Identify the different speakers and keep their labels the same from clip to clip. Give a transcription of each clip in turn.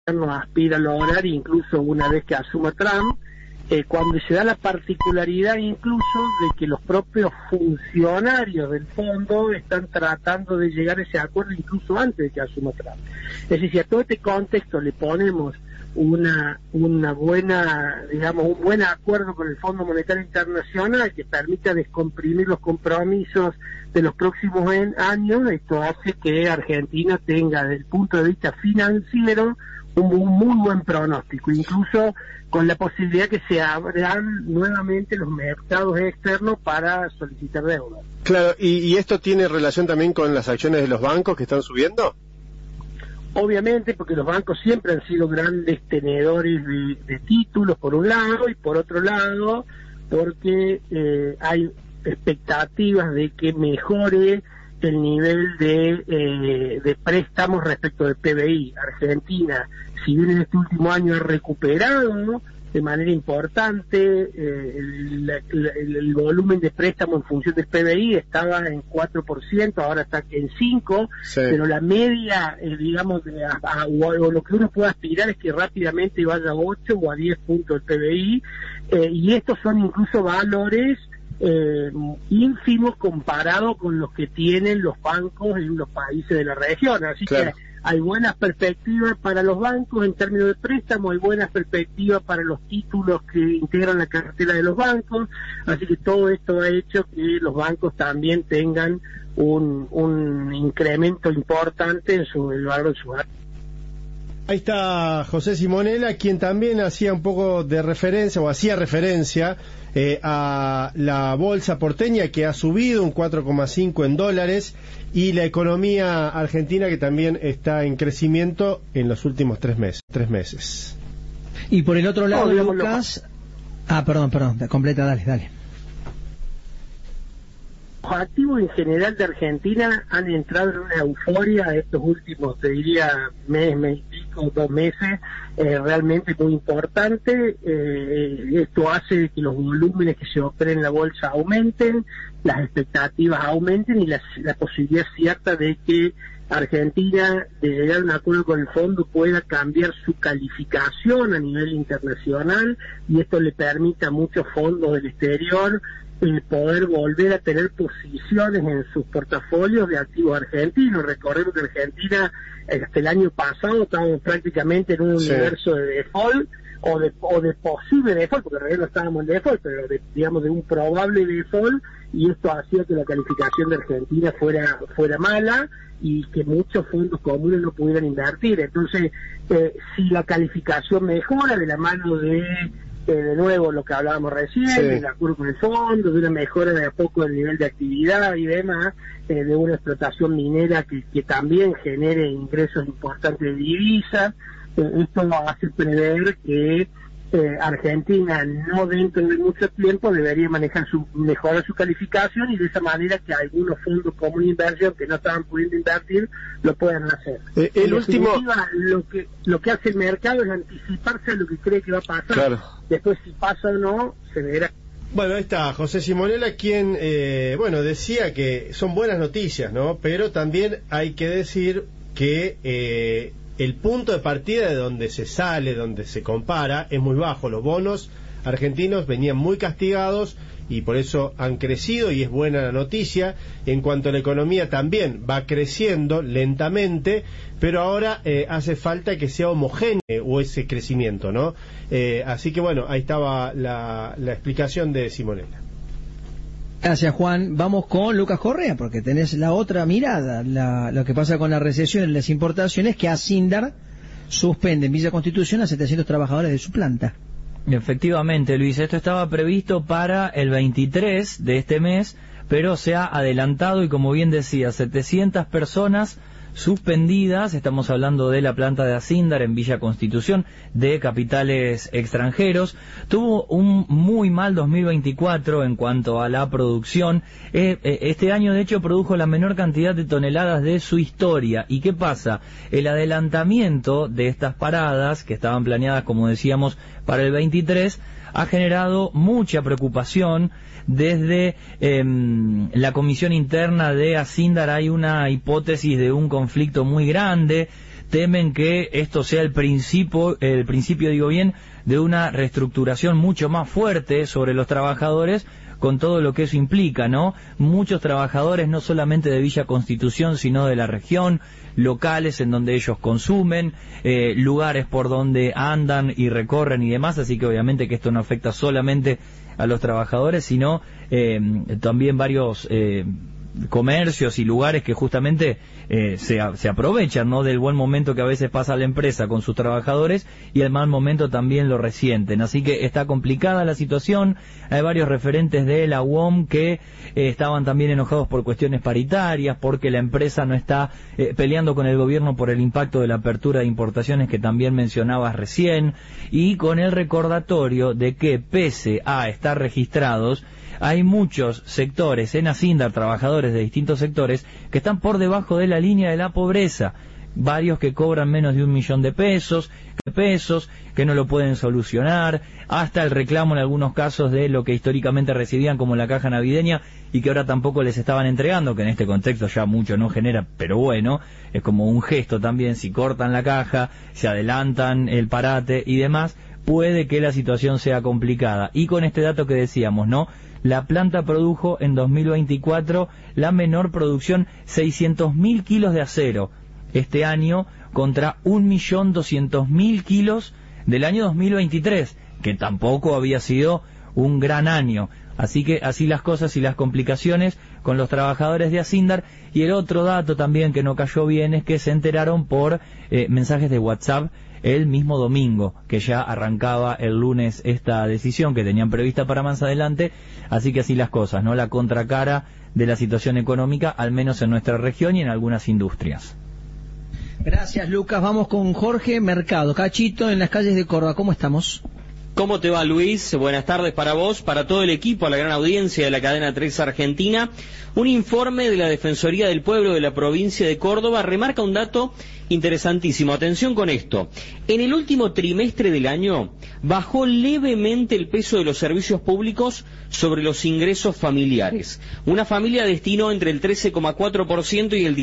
Speaker 1: aspira a lograr, incluso una vez que asuma Trump, cuando se da la particularidad incluso de que los propios funcionarios del fondo están tratando de llegar a ese acuerdo incluso antes de que asuma Trump. Es decir, si a todo este contexto le ponemos una buena, digamos, un buen acuerdo con el Fondo Monetario Internacional que permita descomprimir los compromisos de los próximos años, esto hace que Argentina tenga, desde el punto de vista financiero, un muy buen pronóstico, incluso con la posibilidad que se abran nuevamente los mercados externos para solicitar deuda.
Speaker 2: Claro, ¿y esto tiene relación también con las acciones de los bancos que están subiendo?
Speaker 1: Obviamente, porque los bancos siempre han sido grandes tenedores de títulos, por un lado, y por otro lado, porque hay expectativas de que mejore el nivel de préstamos respecto del PBI. Argentina, si bien en este último año ha recuperado, ¿no?, de manera importante el volumen de préstamos en función del PBI, estaba en 4%, ahora está en 5%, sí. Pero la media, digamos, o lo que uno puede aspirar es que rápidamente vaya a 8 o a 10 puntos del PBI, y estos son incluso valores ínfimos comparado con los que tienen los bancos en los países de la región, así claro. Que hay buenas perspectivas para los bancos en términos de préstamo, hay buenas perspectivas para los títulos que integran la cartera de los bancos, así que todo esto ha hecho que los bancos también tengan un incremento importante en el valor de su activo.
Speaker 2: Ahí está José Simonella, quien también hacía un poco de referencia, o hacía referencia a la bolsa porteña, que ha subido un 4,5 en dólares, y la economía argentina, que también está en crecimiento en los últimos 3 meses.
Speaker 3: Y por el otro lado, Lucas... Perdón, completa, dale.
Speaker 1: Los activos en general de Argentina han entrado en una euforia estos últimos, te diría, mes y pico, 2 meses, realmente muy importante. Esto hace que los volúmenes que se operen en la bolsa aumenten, las expectativas aumenten y la posibilidad cierta de que Argentina, de llegar a un acuerdo con el fondo, pueda cambiar su calificación a nivel internacional, y esto le permite a muchos fondos del exterior poder volver a tener posiciones en sus portafolios de activos argentinos. Recordemos que Argentina hasta el año pasado estábamos prácticamente en un universo de default o de posible default, porque en realidad no estábamos en default, pero digamos de un probable default, y esto hacía que la calificación de Argentina fuera mala y que muchos fondos comunes no pudieran invertir. Entonces, si la calificación mejora de la mano de nuevo lo que hablábamos recién, del acuerdo con el fondo, de una mejora de a poco del nivel de actividad y demás, de una explotación minera que también genere ingresos importantes de divisas, esto nos hace prever que Argentina no dentro de mucho tiempo debería mejorar su calificación, y de esa manera que algunos fondos comunes de inversión que no estaban pudiendo invertir lo puedan hacer.
Speaker 2: El último,
Speaker 1: lo que hace el mercado es anticiparse a lo que cree que va a pasar.
Speaker 2: Claro.
Speaker 1: Después, si pasa o no, se verá.
Speaker 2: Bueno, ahí está José Simonella, quien decía que son buenas noticias, ¿no? Pero también hay que decir que el punto de partida de donde se sale, donde se compara, es muy bajo. Los bonos argentinos venían muy castigados y por eso han crecido, y es buena la noticia. En cuanto a la economía, también va creciendo lentamente, pero ahora hace falta que sea homogéneo ese crecimiento, ¿no? Así que bueno, ahí estaba la explicación de Simonella.
Speaker 3: Gracias, Juan. Vamos con Lucas Correa, porque tenés la otra mirada, lo que pasa con la recesión en las importaciones, que Asindar suspende en Villa Constitución a 700 trabajadores de su planta.
Speaker 4: Efectivamente, Luis, esto estaba previsto para el 23 de este mes, pero se ha adelantado y, como bien decía, 700 personas suspendidas. Estamos hablando de la planta de Asindar en Villa Constitución, de capitales extranjeros. Tuvo un muy mal 2024 en cuanto a la producción. Este año, de hecho, produjo la menor cantidad de toneladas de su historia. ¿Y qué pasa? El adelantamiento de estas paradas, que estaban planeadas, como decíamos, para el 23, ha generado mucha preocupación. Desde la comisión interna de Asindar hay una hipótesis de un conflicto muy grande. temen que esto sea el principio digo bien, de una reestructuración mucho más fuerte sobre los trabajadores, con todo lo que eso implica, ¿no? Muchos trabajadores, no solamente de Villa Constitución, sino de la región, locales en donde ellos consumen, lugares por donde andan y recorren y demás, así que obviamente que esto no afecta solamente a los trabajadores, sino también varios comercios y lugares que justamente se aprovechan, ¿no?, del buen momento que a veces pasa la empresa con sus trabajadores, y el mal momento también lo resienten. Así que está complicada la situación. Hay varios referentes de la UOM que estaban también enojados por cuestiones paritarias, porque la empresa no está peleando con el gobierno por el impacto de la apertura de importaciones que también mencionabas recién, y con el recordatorio de que pese a estar registrados, hay muchos sectores en Asindar, trabajadores de distintos sectores, que están por debajo de la línea de la pobreza. Varios que cobran menos de $1.000.000 de pesos, que no lo pueden solucionar, hasta el reclamo en algunos casos de lo que históricamente recibían como la caja navideña y que ahora tampoco les estaban entregando, que en este contexto ya mucho no genera, pero bueno, es como un gesto también. Si cortan la caja, se adelantan el parate y demás, puede que la situación sea complicada. Y con este dato que decíamos, ¿no?, la planta produjo en 2024 la menor producción, 600.000 kilos de acero este año, contra 1.200.000 kilos del año 2023, que tampoco había sido un gran año. Así que así las cosas y las complicaciones con los trabajadores de Asindar. Y el otro dato también que no cayó bien es que se enteraron por mensajes de WhatsApp el mismo domingo, que ya arrancaba el lunes esta decisión que tenían prevista para más adelante. Así que así las cosas, ¿no?, la contracara de la situación económica, al menos en nuestra región y en algunas industrias.
Speaker 3: Gracias, Lucas. Vamos con Jorge Mercado. Cachito, en las calles de Córdoba, ¿cómo estamos?
Speaker 5: ¿Cómo te va, Luis? Buenas tardes para vos, para todo el equipo, a la gran audiencia de la cadena 3 Argentina. Un informe de la Defensoría del Pueblo de la provincia de Córdoba remarca un dato interesantísimo. Atención con esto. En el último trimestre del año bajó levemente el peso de los servicios públicos sobre los ingresos familiares. Una familia destinó entre el 13,4% y el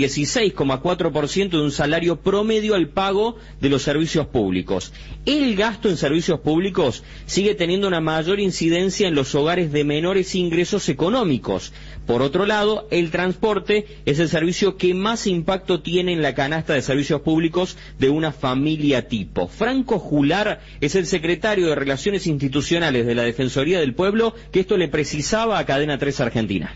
Speaker 5: 16,4% de un salario promedio al pago de los servicios públicos. El gasto en servicios públicos sigue teniendo una mayor incidencia en los hogares de menores ingresos económicos. Por otro lado, el transporte es el servicio que más impacto tiene en la canasta de servicios públicos de una familia tipo. Franco Jular es el secretario de Relaciones Institucionales de la Defensoría del Pueblo, que esto le precisaba a Cadena 3 Argentina.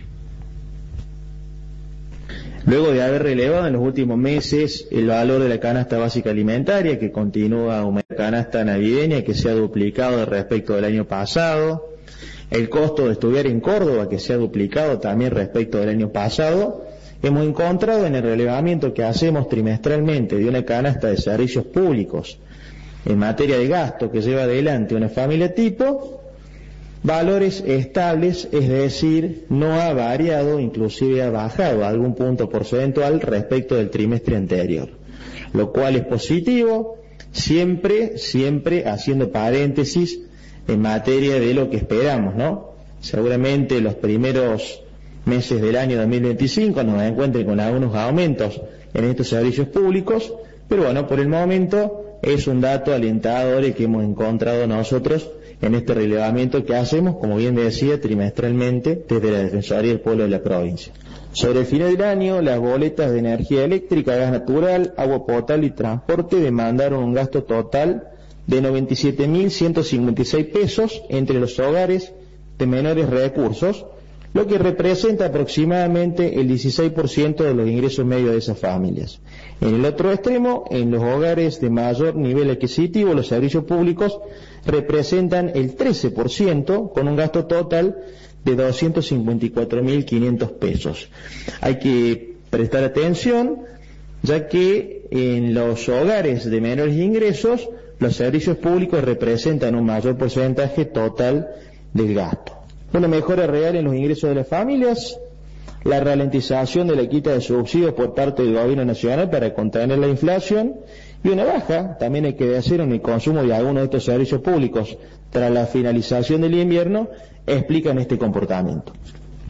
Speaker 6: Luego de haber relevado en los últimos meses el valor de la canasta básica alimentaria, que continúa una canasta navideña que se ha duplicado respecto del año pasado, el costo de estudiar en Córdoba, que se ha duplicado también respecto del año pasado, hemos encontrado en el relevamiento que hacemos trimestralmente de una canasta de servicios públicos en materia de gasto que lleva adelante una familia tipo, valores estables, es decir, no ha variado, inclusive ha bajado algún punto porcentual respecto del trimestre anterior, lo cual es positivo, siempre haciendo paréntesis en materia de lo que esperamos, ¿no? Seguramente los primeros meses del año 2025 nos encuentren con algunos aumentos en estos servicios públicos, pero bueno, por el momento es un dato alentador el que hemos encontrado nosotros en este relevamiento que hacemos, como bien decía, trimestralmente desde la Defensoría del Pueblo de la provincia. Sobre el final del año, las boletas de energía eléctrica, gas natural, agua potable y transporte demandaron un gasto total de 97.156 pesos entre los hogares de menores recursos, lo que representa aproximadamente el 16% de los ingresos medios de esas familias. En el otro extremo, en los hogares de mayor nivel adquisitivo, los servicios públicos representan el 13%, con un gasto total de 254.500 pesos. Hay que prestar atención, ya que en los hogares de menores ingresos, los servicios públicos representan un mayor porcentaje total del gasto. Una mejora real en los ingresos de las familias, la ralentización de la quita de subsidios por parte del gobierno nacional para contener la inflación y una baja, también hay que decir, en el consumo de algunos de estos servicios públicos tras la finalización del invierno, explican este comportamiento.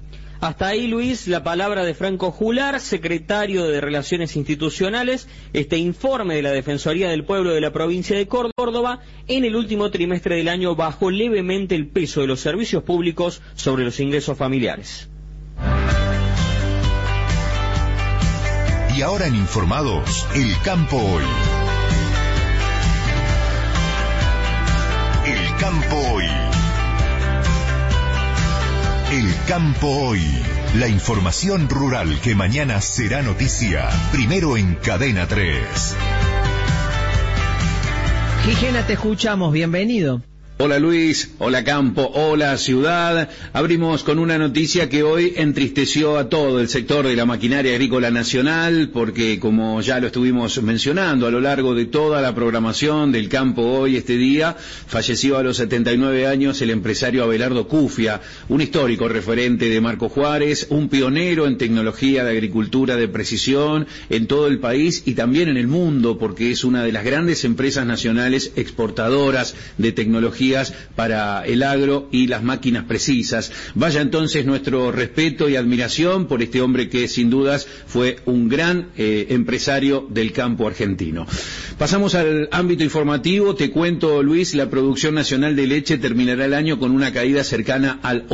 Speaker 5: Hasta ahí, Luis, la palabra de Franco Jular, secretario de Relaciones Institucionales, este informe de la Defensoría del Pueblo de la provincia de Córdoba. En el último trimestre del año bajó levemente el peso de los servicios públicos sobre los ingresos familiares.
Speaker 7: Y ahora en Informados, El Campo Hoy. El Campo Hoy. El Campo Hoy. La información rural que mañana será noticia. Primero en Cadena 3.
Speaker 3: Gijena, te escuchamos. Bienvenido.
Speaker 8: Hola Luis, hola Campo, hola Ciudad. Abrimos con una noticia que hoy entristeció a todo el sector de la maquinaria agrícola nacional, porque como ya lo estuvimos mencionando a lo largo de toda la programación del Campo Hoy este día, falleció a los 79 años el empresario Abelardo Cufia, un histórico referente de Marco Juárez, un pionero en tecnología de agricultura de precisión en todo el país y también en el mundo, porque es una de las grandes empresas nacionales exportadoras de tecnología para el agro y las máquinas precisas. Vaya entonces nuestro respeto y admiración por este hombre que sin dudas fue un gran empresario del campo argentino. Pasamos al ámbito informativo. Te cuento, Luis, la producción nacional de leche terminará el año con una caída cercana al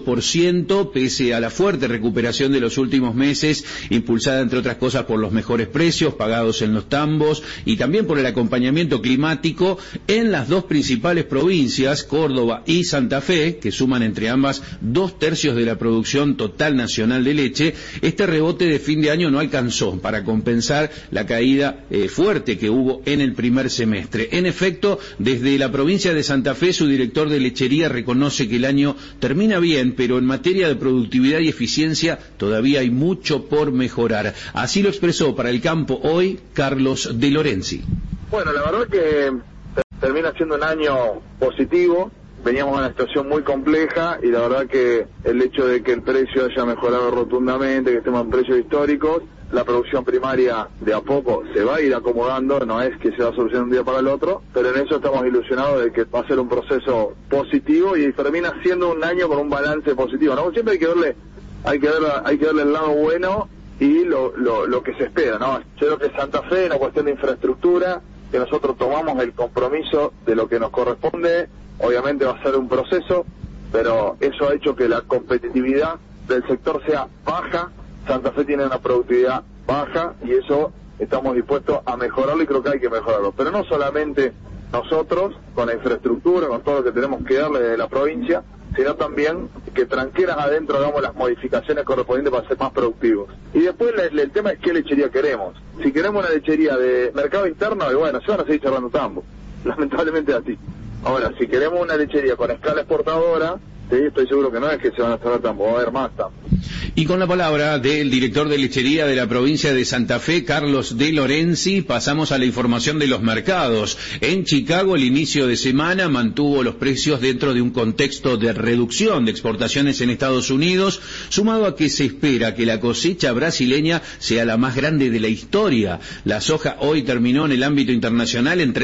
Speaker 8: 8%, pese a la fuerte recuperación de los últimos meses, impulsada entre otras cosas por los mejores precios pagados en los tambos y también por el acompañamiento climático en las dos principales provincias, Córdoba y Santa Fe, que suman entre ambas 2/3 de la producción total nacional de leche. Este rebote de fin de año no alcanzó para compensar la caída fuerte que hubo en el primer semestre. En efecto, desde la provincia de Santa Fe, su director de lechería reconoce que el año termina bien, pero en materia de productividad y eficiencia todavía hay mucho por mejorar. Así lo expresó para El Campo Hoy Carlos De Lorenzi.
Speaker 9: Bueno, la verdad que termina siendo un año positivo. Veníamos en una situación muy compleja y la verdad que el hecho de que el precio haya mejorado rotundamente, que estemos en precios históricos, la producción primaria de a poco se va a ir acomodando, no es que se va a solucionar de un día para el otro, pero en eso estamos ilusionados de que va a ser un proceso positivo y termina siendo un año con un balance positivo, ¿no? Siempre hay que darle el lado bueno y lo que se espera, ¿no? Yo creo que Santa Fe, en la cuestión de infraestructura, que nosotros tomamos el compromiso de lo que nos corresponde, obviamente va a ser un proceso, pero eso ha hecho que la competitividad del sector sea baja. Santa Fe tiene una productividad baja y eso estamos dispuestos a mejorarlo y creo que hay que mejorarlo. Pero no solamente nosotros, con la infraestructura, con todo lo que tenemos que darle de la provincia, sino también que tranqueras adentro hagamos las modificaciones correspondientes para ser más productivos. Y después el tema es qué lechería queremos. Si queremos una lechería de mercado interno, y bueno, se van a seguir cerrando tambos, lamentablemente así. Ahora, si queremos una lechería con escala exportadora, sí, estoy seguro que no es que se van a cerrar tambos, va a haber más tambos.
Speaker 8: Y con la palabra del director de lechería de la provincia de Santa Fe, Carlos De Lorenzi, pasamos a la información de los mercados. En Chicago, el inicio de semana mantuvo los precios dentro de un contexto de reducción de exportaciones en Estados Unidos, sumado a que se espera que la cosecha brasileña sea la más grande de la historia. La soja hoy terminó en el ámbito internacional en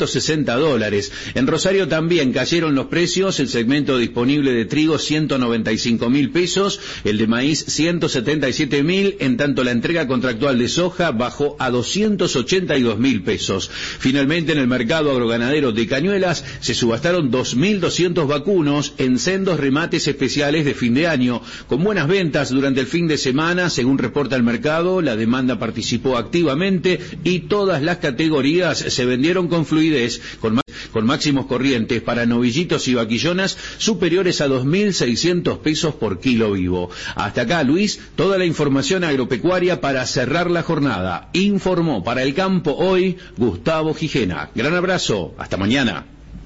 Speaker 8: $360. En Rosario también cayeron los precios, el segmento disponible de trigo 195.000 pesos, el de maíz 177.000, en tanto la entrega contractual de soja bajó a 282.000 pesos. Finalmente, en el mercado agroganadero de Cañuelas se subastaron 2.200 vacunos en sendos remates especiales de fin de año. Con buenas ventas durante el fin de semana, según reporta el mercado, la demanda participó activamente y todas las categorías se vendieron con fluidez, con máximos corrientes para novillitos y vaquillonas superiores a 2.600 pesos por kilo vivo. Hasta acá, Luis, toda la información agropecuaria para cerrar la jornada. Informó para El Campo Hoy Gustavo Gijena. Gran abrazo, hasta mañana.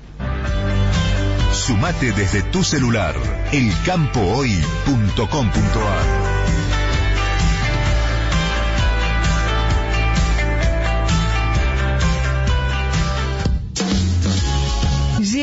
Speaker 7: Sumate desde tu celular, elcampohoy.com.ar.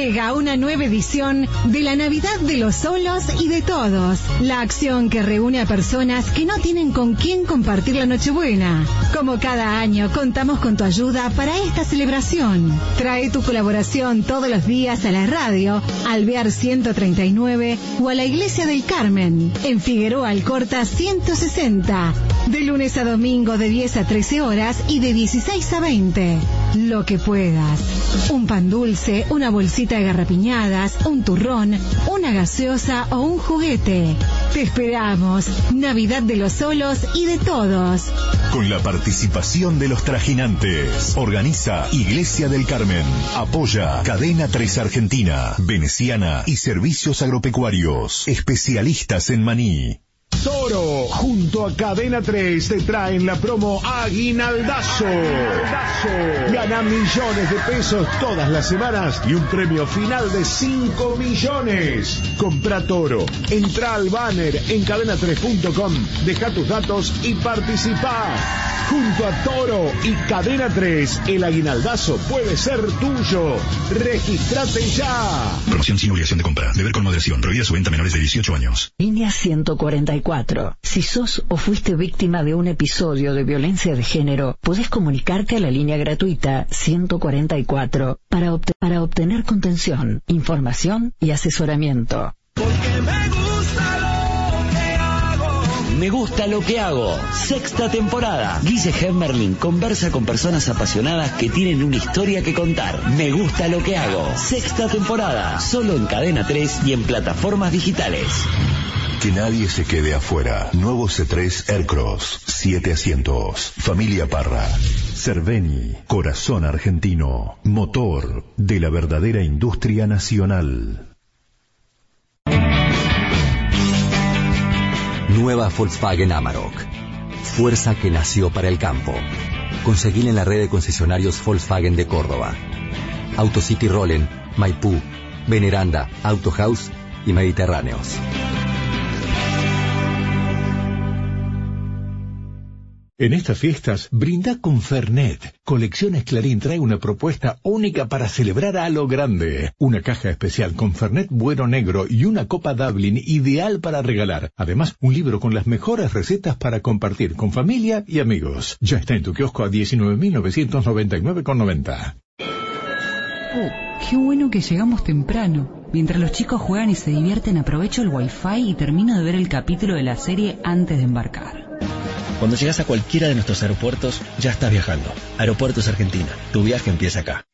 Speaker 10: Llega una nueva edición de la Navidad de los solos y de todos. La acción que reúne a personas que no tienen con quién compartir la Nochebuena. Como cada año, contamos con tu ayuda para esta celebración. Trae tu colaboración todos los días a la radio, Alvear 139 o a la Iglesia del Carmen, en Figueroa Alcorta 160. De lunes a domingo de 10 a 13 horas y de 16 a 20. Lo que puedas. Un pan dulce, una bolsita de garrapiñadas, un turrón, una gaseosa o un juguete. Te esperamos. Navidad de los solos y de todos.
Speaker 7: Con la participación de los trajinantes. Organiza Iglesia del Carmen. Apoya Cadena 3 Argentina, Veneciana y Servicios Agropecuarios. Especialistas en maní.
Speaker 11: Toro, junto a Cadena 3, te traen la promo Aguinaldazo. Gana millones de pesos todas las semanas y un premio final de 5 millones. Compra Toro, entra al banner en cadena3.com, deja tus datos y participa. Junto a Toro y Cadena 3, el aguinaldazo puede ser tuyo. ¡Regístrate ya!
Speaker 12: Promoción sin obligación de compra. Deber con moderación. Prohibida su venta a menores de 18 años.
Speaker 13: Línea 144. Si sos o fuiste víctima de un episodio de violencia de género, podés comunicarte a la línea gratuita 144 para obtener contención, información y asesoramiento.
Speaker 14: Me gusta lo que hago. Sexta temporada. Guille Hemmerling conversa con personas apasionadas que tienen una historia que contar. Me gusta lo que hago. Sexta temporada. Solo en Cadena 3 y en plataformas digitales.
Speaker 7: Que nadie se quede afuera. Nuevo C3 Aircross. 7 asientos. Familia Parra. Cerveni. Corazón argentino. Motor de la verdadera industria nacional.
Speaker 15: Nueva Volkswagen Amarok. Fuerza que nació para el campo. Conseguila en la red de concesionarios Volkswagen de Córdoba. Autocity Rollen, Maipú, Veneranda, Auto House y Mediterráneos.
Speaker 11: En estas fiestas, brinda con Fernet. Colecciones Clarín trae una propuesta única para celebrar a lo grande. Una caja especial con Fernet Bueno Negro y una copa Dublin ideal para regalar. Además, un libro con las mejores recetas para compartir con familia y amigos. Ya está en tu kiosco a 19.999,90.
Speaker 16: Qué bueno que llegamos temprano. Mientras los chicos juegan y se divierten, aprovecho el wifi y termino de ver el capítulo de la serie antes de embarcar.
Speaker 17: Cuando llegas a cualquiera de nuestros aeropuertos, ya estás viajando. Aeropuertos Argentina. Tu viaje empieza acá.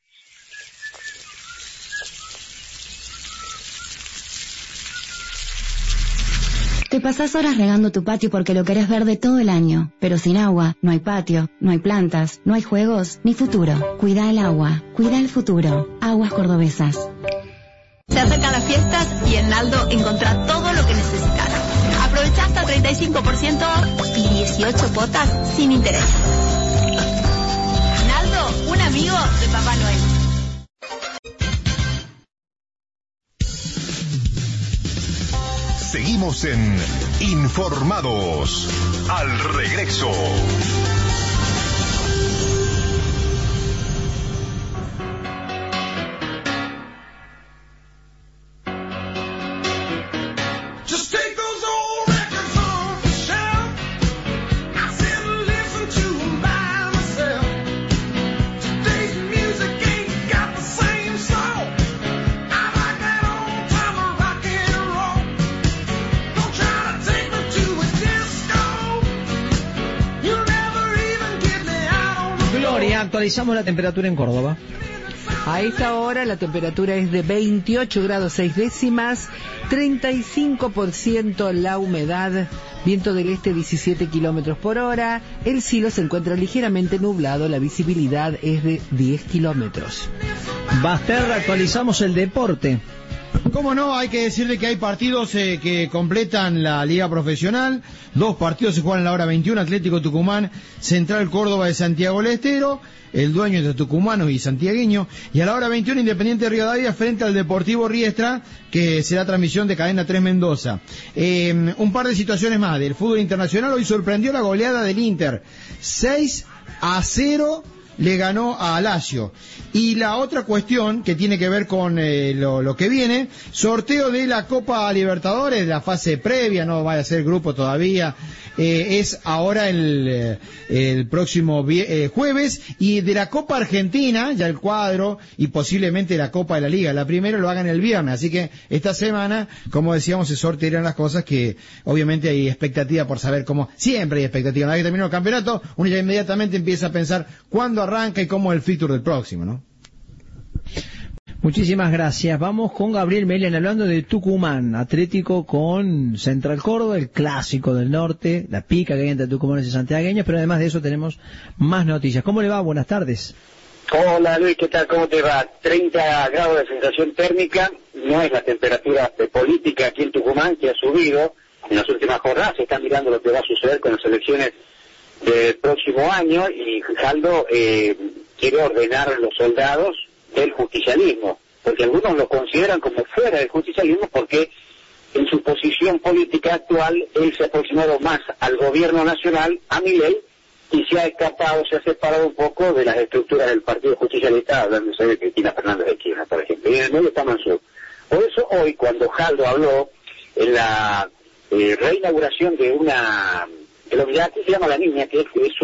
Speaker 18: Te pasás horas regando tu patio porque lo querés verde todo el año. Pero sin agua, no hay patio, no hay plantas, no hay juegos, ni futuro. Cuida el agua, cuida el futuro. Aguas Cordobesas.
Speaker 19: Se acercan las fiestas y en Naldo encontrá todo lo que necesitas. Aprovecha hasta 35% y 18 cuotas sin interés. Naldo, un amigo de Papá Noel.
Speaker 7: Seguimos en Informados. Al regreso.
Speaker 3: Actualizamos la temperatura en Córdoba.
Speaker 20: A esta hora la temperatura es de 28 grados 6 décimas, 35% la humedad, viento del este 17 kilómetros por hora, el cielo se encuentra ligeramente nublado, la visibilidad es de 10 kilómetros.
Speaker 3: Basterra, actualizamos el deporte.
Speaker 21: ¿Cómo no? Hay que decirle que hay partidos que completan la liga profesional. 2 partidos se juegan a la hora 21, Atlético Tucumán, Central Córdoba de Santiago del Estero, el dueño de tucumanos y santiagueño, y a la hora 21 Independiente de Rivadavia frente al Deportivo Riestra, que será transmisión de Cadena 3 Mendoza. Un par de situaciones más del fútbol internacional. Hoy sorprendió la goleada del Inter, 6-0 le ganó a Lazio. Y la otra cuestión que tiene que ver con lo que viene, sorteo de la Copa Libertadores, la fase previa, no va a ser grupo todavía, es ahora el próximo jueves, y de la Copa Argentina, ya el cuadro, y posiblemente la Copa de la Liga, la primera lo hagan el viernes, así que esta semana, como decíamos, se sortearán las cosas que obviamente hay expectativa por saber cómo, siempre hay expectativa, una vez que termina el campeonato, uno ya inmediatamente empieza a pensar cuándo arranca y cómo es el fixture del próximo, ¿no?
Speaker 3: Muchísimas gracias. Vamos con Gabriel Melian hablando de Tucumán, Atlético con Central Córdoba, el clásico del norte, la pica que hay entre tucumanos y santiagueños, pero además de eso tenemos más noticias. ¿Cómo le va? Buenas tardes.
Speaker 1: Hola Luis, ¿qué tal? ¿Cómo te va? 30 grados de sensación térmica, no es la temperatura política aquí en Tucumán que ha subido en las últimas jornadas, se está mirando lo que va a suceder con las elecciones del próximo año y Jaldo quiere ordenar a los soldados del justicialismo, porque algunos lo consideran como fuera del justicialismo porque en su posición política actual él se ha aproximado más al gobierno nacional, a Milei, y se ha escapado, se ha separado un poco de las estructuras del Partido Justicialista, hablándose de Cristina Fernández de Kirchner, por ejemplo, y en el medio está Mansur. Por eso hoy, cuando Jaldo habló en la reinauguración de lo que aquí se llama La Niña, que es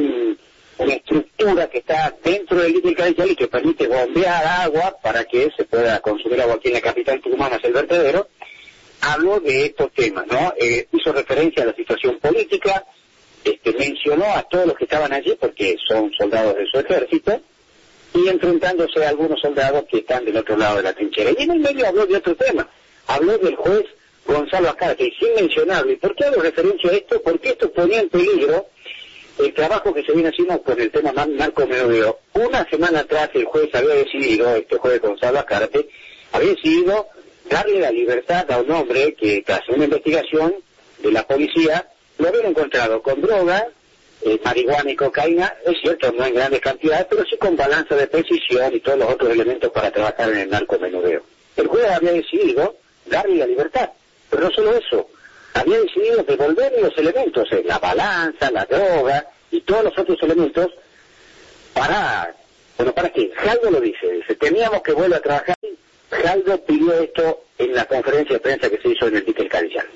Speaker 1: una estructura que está dentro del dique del Cadillal y que permite bombear agua para que se pueda consumir agua aquí en la capital tucumana, hacia el vertedero, habló de estos temas, ¿no? Hizo referencia a la situación política, mencionó a todos los que estaban allí porque son soldados de su ejército y enfrentándose a algunos soldados que están del otro lado de la trinchera. Y en el medio habló de otro tema, habló del juez Gonzalo Ascarte, y sin mencionarlo. ¿Y por qué hago referencia a esto? Porque esto ponía en peligro el trabajo que se viene haciendo con el tema narcomenudeo. Una semana atrás el juez había decidido, este juez Gonzalo Ascarte, había decidido darle la libertad a un hombre que tras una investigación de la policía lo habían encontrado con droga, marihuana y cocaína, es cierto, no en grandes cantidades, pero sí con balanza de precisión y todos los otros elementos para trabajar en el narcomenudeo. El juez había decidido darle la libertad, pero no solo eso, había decidido devolverle los elementos, la balanza, la droga y todos los otros elementos ¿para qué? Jaldo lo dice, teníamos que volver a trabajar. Jaldo pidió esto en la conferencia de prensa que se hizo en el dique del Cadillal.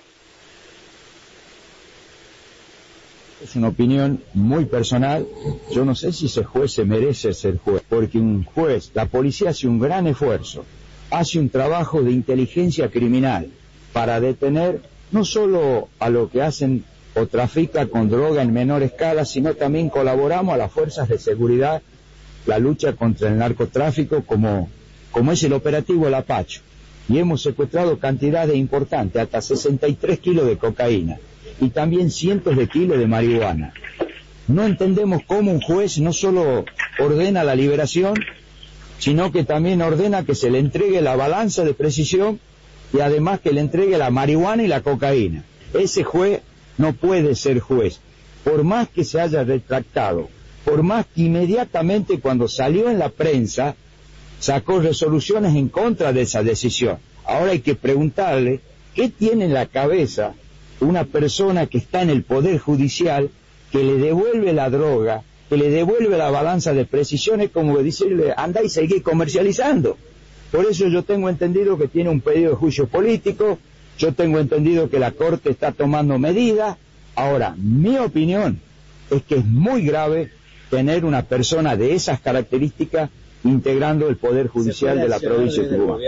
Speaker 22: Es una opinión muy personal. Yo no sé si ese juez se merece ser juez, porque un juez, la policía hace un gran esfuerzo, hace un trabajo de inteligencia criminal para detener no solo a lo que hacen o trafica con droga en menor escala, sino también colaboramos a las fuerzas de seguridad, la lucha contra el narcotráfico como es el operativo El Apacho. Y hemos secuestrado cantidades importantes, hasta 63 kilos de cocaína y también cientos de kilos de marihuana. No entendemos cómo un juez no solo ordena la liberación, sino que también ordena que se le entregue la balanza de precisión y además que le entregue la marihuana y la cocaína. Ese juez no puede ser juez, por más que se haya retractado, por más que inmediatamente cuando salió en la prensa sacó resoluciones en contra de esa decisión. Ahora hay que preguntarle qué tiene en la cabeza una persona que está en el Poder Judicial, que le devuelve la droga, que le devuelve la balanza de precisión, es como decirle, anda y seguí comercializando. Por eso yo tengo entendido que tiene un pedido de juicio político, yo tengo entendido que la Corte está tomando medidas. Ahora, mi opinión es que es muy grave tener una persona de esas características integrando el Poder Judicial de la provincia de Tucumán.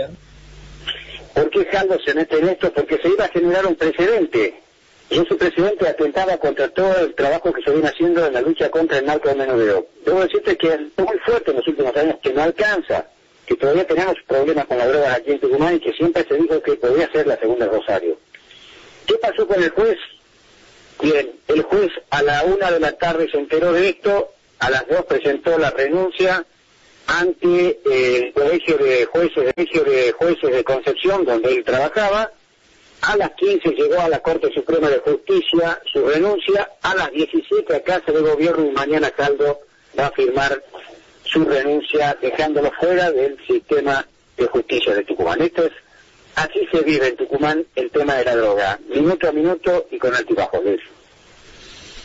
Speaker 1: ¿Por qué Jaldo se mete en esto? Porque se iba a generar un precedente. Y ese precedente atentaba contra todo el trabajo que se viene haciendo en la lucha contra el narcomenudeo. Debo decirte que es muy fuerte en los últimos años, que no alcanza, que todavía tenemos problemas con las drogas aquí en Tucumán y que siempre se dijo que podía ser la segunda Rosario. ¿Qué pasó con el juez? Bien, el juez a la 1:00 p.m. se enteró de esto, a las 2:00 presentó la renuncia ante el colegio de jueces de Concepción, donde él trabajaba. A las 15 llegó a la Corte Suprema de Justicia su renuncia, a las 17 a Casa de Gobierno y mañana Jaldo va a firmar su renuncia dejándolo fuera del sistema de justicia de Tucumán. Así se vive en Tucumán el tema de la droga, minuto a minuto y con altibajos de eso.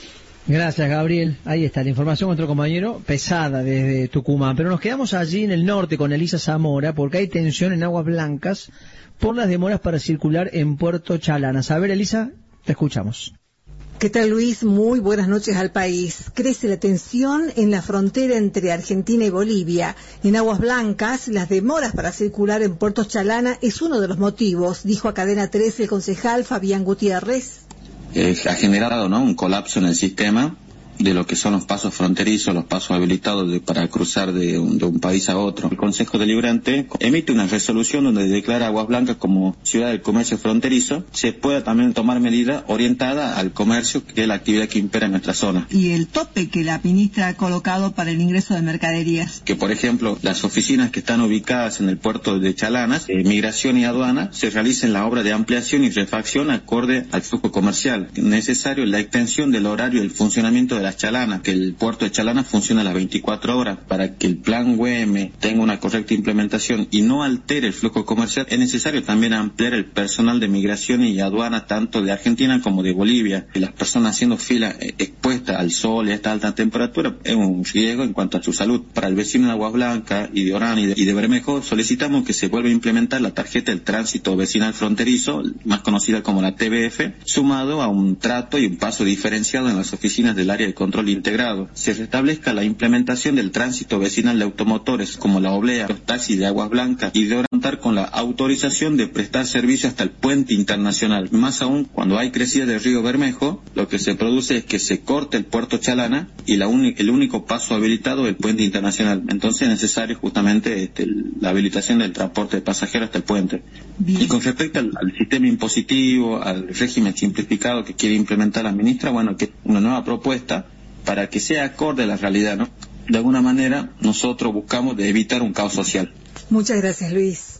Speaker 3: Gracias, Gabriel. Ahí está la información, otro compañero, pesada desde Tucumán. Pero nos quedamos allí en el norte con Elisa Zamora, porque hay tensión en Aguas Blancas por las demoras para circular en Puerto Chalanas. A ver, Elisa, te escuchamos.
Speaker 2: ¿Qué tal, Luis? Muy buenas noches al país. Crece la tensión en la frontera entre Argentina y Bolivia. En Aguas Blancas, las demoras para circular en Puerto Chalanas es uno de los motivos, dijo a Cadena 13 el concejal Fabián Gutiérrez.
Speaker 4: Ha generado, ¿no?, un colapso en el sistema de lo que son los pasos fronterizos, los pasos habilitados para cruzar de un país a otro. El Consejo Deliberante emite una resolución donde declara Aguas Blancas como ciudad del comercio fronterizo. Se puede también tomar medidas orientadas al comercio, que es la actividad que impera en nuestra zona.
Speaker 23: Y el tope que la ministra ha colocado para el ingreso de mercaderías.
Speaker 4: Que, por ejemplo, las oficinas que están ubicadas en el puerto de Chalanas, Migración y Aduana, se realicen la obra de ampliación y refacción acorde al flujo comercial. Es necesario la extensión del horario del funcionamiento de las Chalanas, que el puerto de Chalanas funcione a las 24 horas. Para que el plan UEM tenga una correcta implementación y no altere el flujo comercial, es necesario también ampliar el personal de migración y aduana, tanto de Argentina como de Bolivia. Y las personas haciendo fila expuestas al sol y a esta alta temperatura es un riesgo en cuanto a su salud. Para el vecino de Aguas Blancas y de Orán y de Bermejo, solicitamos que se vuelva a implementar la tarjeta del tránsito vecinal fronterizo, más conocida como la TBF, sumado a un trato y un paso diferenciado en las oficinas del área de control integrado. Se restablezca la implementación del tránsito vecinal de automotores como la oblea, los taxis de Aguas Blancas y de contar con la autorización de prestar servicio hasta el puente internacional. Más aún, cuando hay crecida del río Bermejo, lo que se produce es que se corte el puerto Chalana y el único paso habilitado es el puente internacional. Entonces es necesario justamente la habilitación del transporte de pasajeros hasta el puente. Bien. Y con respecto al sistema impositivo, al régimen simplificado que quiere implementar la ministra, bueno, que una nueva propuesta para que sea acorde a la realidad, ¿no? De alguna manera, nosotros buscamos de evitar un caos social.
Speaker 2: Muchas gracias, Luis.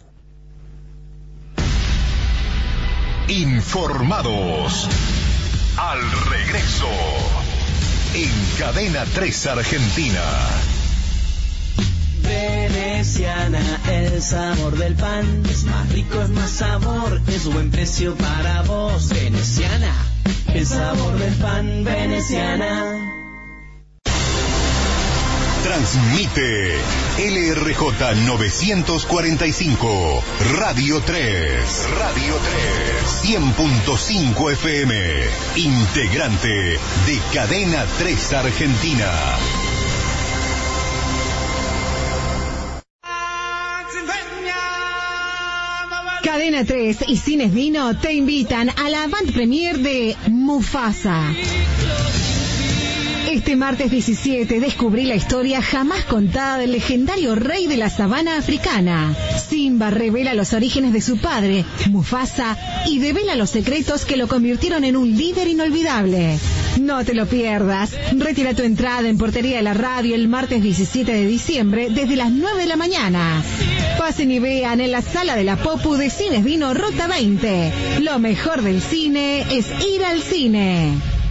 Speaker 7: Informados. Al regreso. En Cadena 3 Argentina.
Speaker 24: Veneciana, el sabor del pan es más rico, es más sabor, es buen precio para vos. Veneciana, el sabor del pan. Veneciana.
Speaker 7: Transmite LRJ 945, Radio 3, 100.5 FM, integrante de Cadena 3 Argentina.
Speaker 10: Cadena 3 y Cines Vino te invitan a la avant premiere de Mufasa. Este martes 17 descubrí la historia jamás contada del legendario rey de la sabana africana. Simba revela los orígenes de su padre, Mufasa, y devela los secretos que lo convirtieron en un líder inolvidable. No te lo pierdas. Retira tu entrada en Portería de la Radio el martes 17 de diciembre desde las 9 de la mañana. Pasen y vean en la Sala de la Popu de Cines Vino Ruta 20. Lo mejor del cine es ir al cine.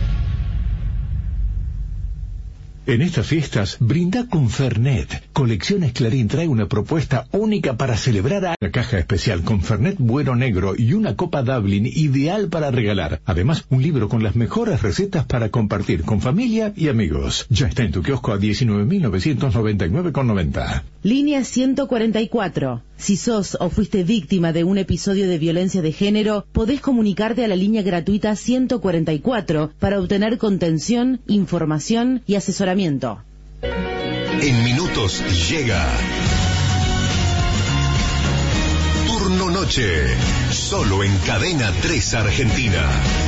Speaker 11: En estas fiestas, brinda con Fernet. Colecciones Clarín trae una propuesta única para celebrar una caja especial con Fernet Bueno Negro y una copa Dublin ideal para regalar. Además, un libro con las mejores recetas para compartir con familia y amigos. Ya está en tu kiosco a 19.999,90.
Speaker 25: Línea 144. Si sos o fuiste víctima de un episodio de violencia de género, podés comunicarte a la línea gratuita 144 para obtener contención, información y asesoramiento.
Speaker 7: En minutos llega Turno Noche, solo en Cadena 3 Argentina.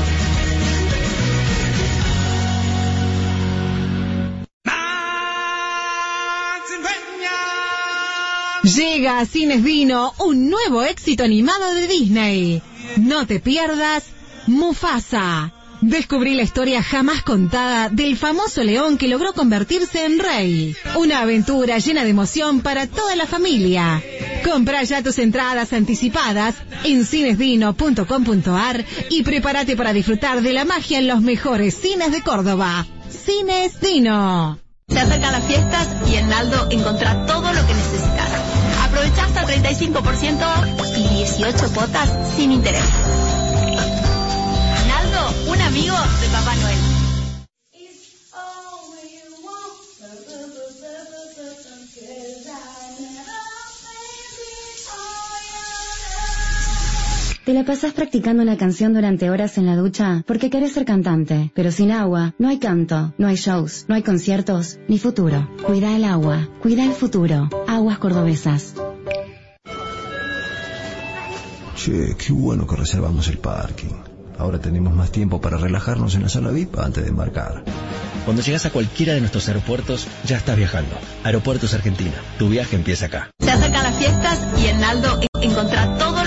Speaker 10: Llega a Cines Vino un nuevo éxito animado de Disney. No te pierdas Mufasa. Descubrí la historia jamás contada del famoso león que logró convertirse en rey. Una aventura llena de emoción para toda la familia. Compra ya tus entradas anticipadas en cinesvino.com.ar y prepárate para disfrutar de la magia en los mejores cines de Córdoba. Cines Vino.
Speaker 19: Se acercan las fiestas y en Naldo encontrá todo lo que necesitas. Aprovecha hasta 35% y 18 cuotas sin interés. Naldo, un amigo de Papá Noel.
Speaker 18: ¿Te la pasás practicando una canción durante horas en la ducha porque querés ser cantante? Pero sin agua no hay canto, no hay shows, no hay conciertos, ni futuro. Cuida el agua, cuida el futuro. Aguas Cordobesas.
Speaker 5: Che, qué bueno que reservamos el parking. Ahora tenemos más tiempo para relajarnos en la sala VIP antes de embarcar.
Speaker 17: Cuando llegas a cualquiera de nuestros aeropuertos, ya estás viajando. Aeropuertos Argentina. Tu viaje empieza acá.
Speaker 19: Se acercan las fiestas y en Naldo